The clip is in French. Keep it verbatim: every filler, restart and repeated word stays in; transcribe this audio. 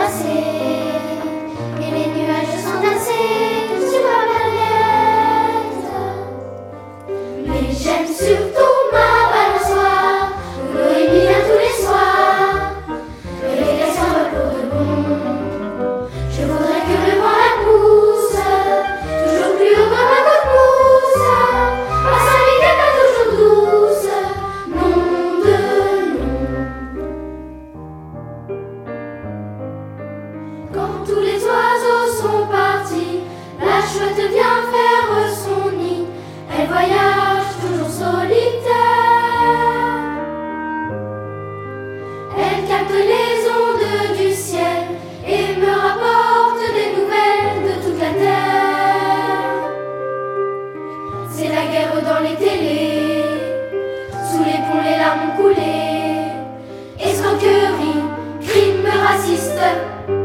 Quand tous les oiseaux sont partis, la chouette vient faire son nid. Elle voyage toujours solitaire. Elle capte les ondes du ciel et me rapporte des nouvelles de toute la terre. C'est la guerre dans les télés, sous les ponts les larmes ont coulé. Escroquerie, crime raciste,